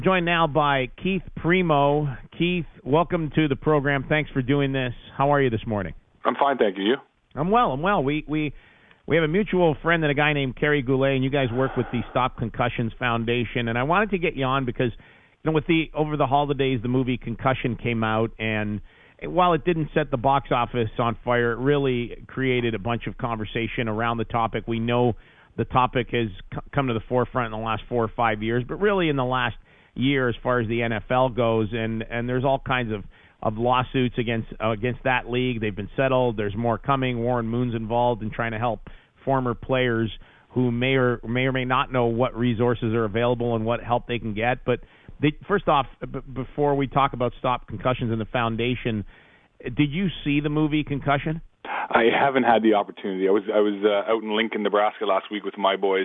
Joined now by Keith Primeau. Keith, welcome to the program. Thanks for doing this. How are you this morning? I'm fine, thank you. You? I'm well. We have a mutual friend and a guy named Kerry Goulet, and you guys work with the Stop Concussions Foundation. And I wanted to get you on because, with over the holidays, the movie Concussion came out, and while it didn't set the box office on fire, it really created a bunch of conversation around the topic. We know the topic has come to the forefront in the last 4 or 5 years, but really in the last year as far as the NFL goes, and there's all kinds of lawsuits against that league. They've been settled. There's more coming. Warren Moon's involved in trying to help former players who may or may not know what resources are available and what help they can get. But first off, before we talk about Stop Concussions and the foundation, did you see the movie Concussion? I haven't had the opportunity. I was out in Lincoln, Nebraska last week with my boys.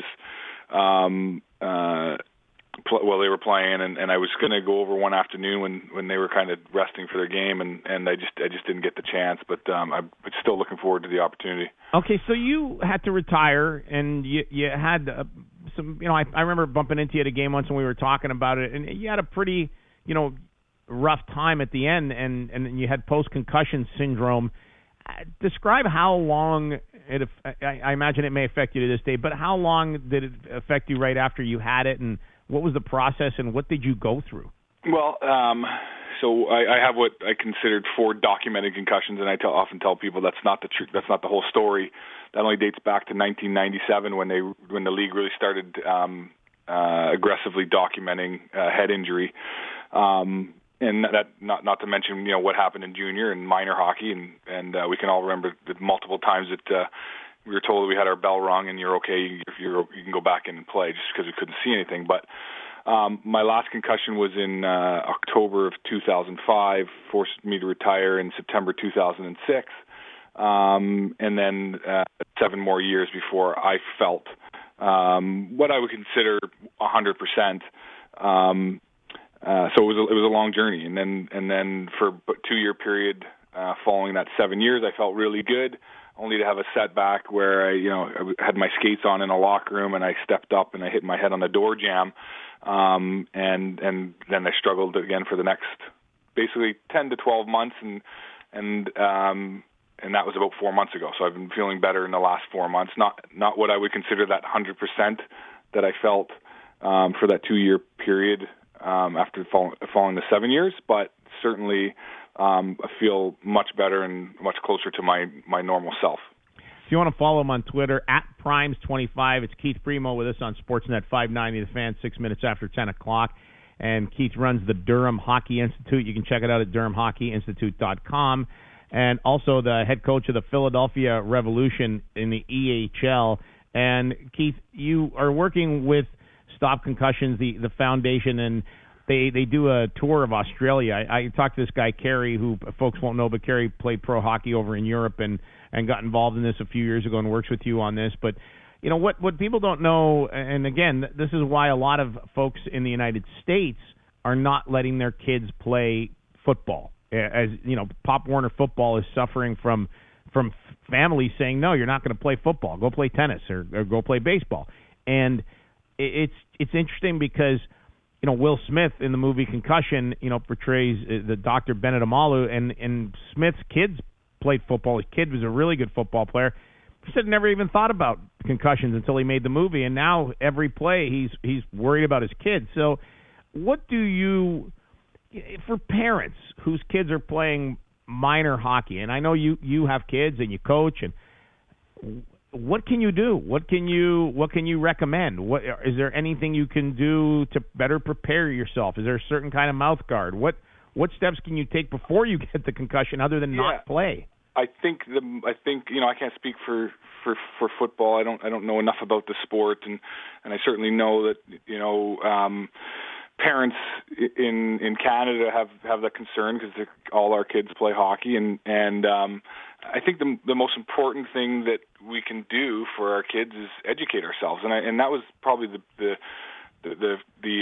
While they were playing, and I was going to go over one afternoon when they were kind of resting for their game, and I just didn't get the chance. But I'm still looking forward to the opportunity. Okay, so you had to retire, and you had some. I remember bumping into you at a game once when we were talking about it, and you had a pretty rough time at the end, and you had post-concussion syndrome. Describe how long I imagine it may affect you to this day, but how long did it affect you right after you had it, and what was the process, and what did you go through? Well, so I have what I considered 4 documented concussions, and I often tell people that's not the truth. That's not the whole story. That only dates back to 1997 when the league really started aggressively documenting head injury, and that not to mention what happened in junior and minor hockey, and we can all remember the multiple times that we were told we had our bell rung and you're okay, you can go back in and play, just because we couldn't see anything. But my last concussion was in October of 2005, forced me to retire in September 2006, and then 7 more years before I felt what I would consider 100%. So it was a long journey, and then for a 2-year period following that 7 years, I felt really good. Only to have a setback where I had my skates on in a locker room, and I stepped up and I hit my head on the door jamb, and then I struggled again for the next basically 10 to 12 months, and that was about 4 months ago. So I've been feeling better in the last 4 months. Not what I would consider that 100% that I felt for that 2-year period after following the 7 years, but certainly. I feel much better and much closer to my normal self. If you want to follow him on Twitter, @Primes25, it's Keith Primeau with us on Sportsnet 590, The Fan, 6 minutes after 10 o'clock. And Keith runs the Durham Hockey Institute. You can check it out at durhamhockeyinstitute.com. And also the head coach of the Philadelphia Revolution in the EHL. And Keith, you are working with Stop Concussions, the foundation, and They do a tour of Australia. I talked to this guy, Kerry, who folks won't know, but Kerry played pro hockey over in Europe and got involved in this a few years ago and works with you on this. But, what people don't know, and again, this is why a lot of folks in the United States are not letting their kids play football. As Pop Warner football is suffering from families saying, no, you're not going to play football. Go play tennis or go play baseball. And it's interesting because Will Smith in the movie Concussion, portrays the Dr. Bennett Omalu, and Smith's kids played football. His kid was a really good football player. He said never even thought about concussions until he made the movie, and now every play he's worried about his kids. So what do you, for parents whose kids are playing minor hockey, and I know you have kids and you coach, and what can you do? What can you recommend? Is there anything you can do to better prepare yourself? Is there a certain kind of mouth guard? What steps can you take before you get the concussion other than not play? I think I can't speak for football. I don't know enough about the sport, and I certainly know that parents in Canada have that concern because all our kids play hockey, and I think the most important thing that we can do for our kids is educate ourselves, and that was probably the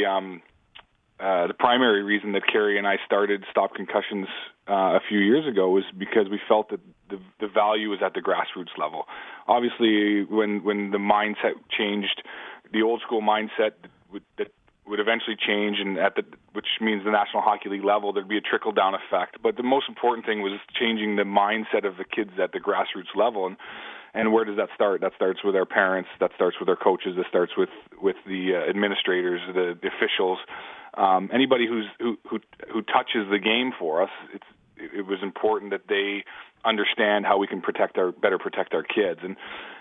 primary reason that Kerry and I started Stop Concussions a few years ago, was because we felt that the value is at the grassroots level. Obviously, when the mindset changed, the old school mindset that would eventually change, and which means the National Hockey League level, there'd be a trickle-down effect. But the most important thing was changing the mindset of the kids at the grassroots level. And where does that start? That starts with our parents. That starts with our coaches. That starts with the administrators, the officials, anybody who touches the game for us. It was important that they understand how we can better protect our kids. And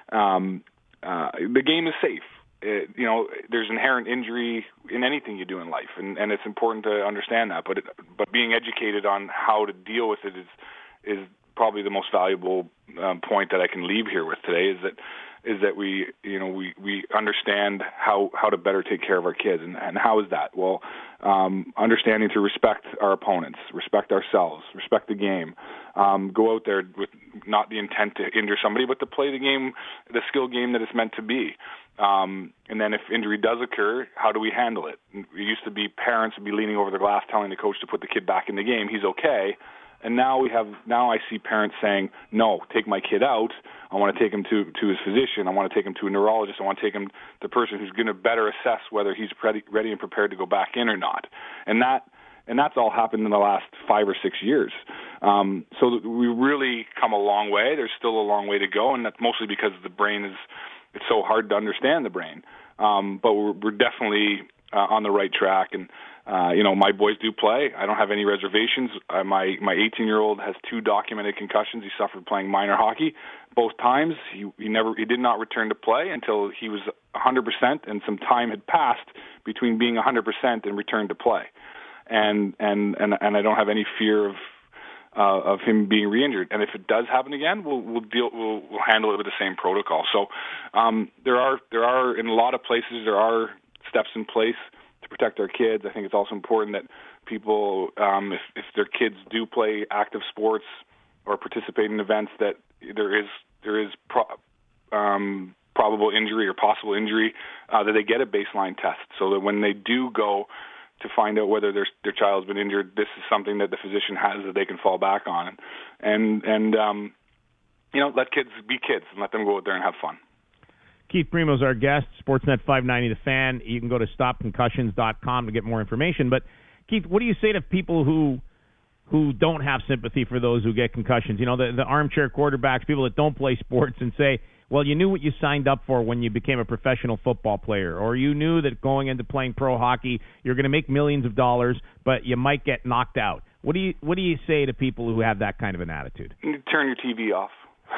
the game is safe. There's inherent injury in anything you do in life, and it's important to understand that. But being educated on how to deal with it is probably the most valuable point that I can leave here with today. Is that we understand how to better take care of our kids, and how is that? Well, understanding to respect our opponents, respect ourselves, respect the game, go out there with not the intent to injure somebody, but to play the game, the skill game that it's meant to be. And then if injury does occur, how do we handle it? It used to be parents would be leaning over the glass telling the coach to put the kid back in the game. He's okay. And now I see parents saying, no, take my kid out. I want to take him to his physician. I want to take him to a neurologist. I want to take him to the person who's going to better assess whether he's ready and prepared to go back in or not. And that's all happened in the last 5 or 6 years. So we really come a long way. There's still a long way to go, and that's mostly because the brain it's so hard to understand the brain. But we're definitely on the right track. And my boys do play. I don't have any reservations. My 18-year-old has 2 documented concussions. He suffered playing minor hockey. Both times he did not return to play until he was 100%, and some time had passed between being 100% and return to play. And I don't have any fear of him being re-injured. And if it does happen again, we'll handle it with the same protocol. So there are in a lot of places there are steps in place to protect our kids. I think it's also important that people, if their kids do play active sports or participate in events, that there is probable injury or possible injury, that they get a baseline test, so that when they do go to find out whether their child's been injured, this is something that the physician has that they can fall back on, and let kids be kids and let them go out there and have fun. Keith Primeau's our guest, Sportsnet 590 The Fan. You can go to stopconcussions.com to get more information. But, Keith, what do you say to people who don't have sympathy for those who get concussions? The armchair quarterbacks, people that don't play sports, and say, well, you knew what you signed up for when you became a professional football player, or you knew that going into playing pro hockey, you're going to make millions of dollars, but you might get knocked out. What do you say to people who have that kind of an attitude? Turn your TV off.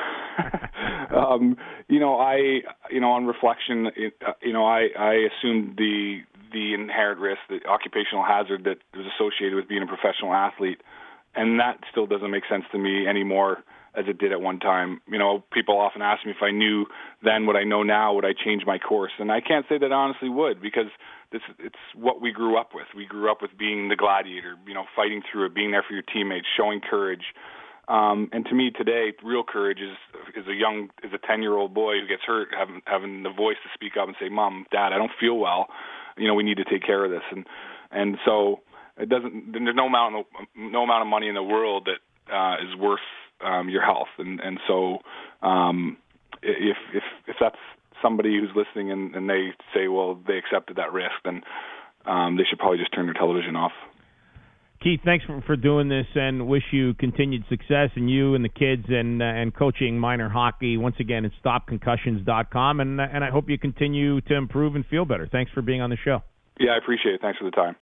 On reflection, I assumed the inherent risk, the occupational hazard that was associated with being a professional athlete, and that still doesn't make sense to me anymore as it did at one time. People often ask me if I knew then what I know now, would I change my course? And I can't say that I honestly would, because it's what we grew up with. We grew up with being the gladiator, fighting through it, being there for your teammates, showing courage. And to me today, real courage is a 10-year-old boy who gets hurt, having the voice to speak up and say, Mom, Dad, I don't feel well. We need to take care of this. And so it doesn't. There's no amount of money in the world that is worth your health. And so if that's somebody who's listening and they say, well, they accepted that risk, then they should probably just turn their television off. Keith, thanks for doing this, and wish you continued success, and you and the kids, and coaching minor hockey. Once again, it's stopconcussions.com, and I hope you continue to improve and feel better. Thanks for being on the show. Yeah, I appreciate it. Thanks for the time.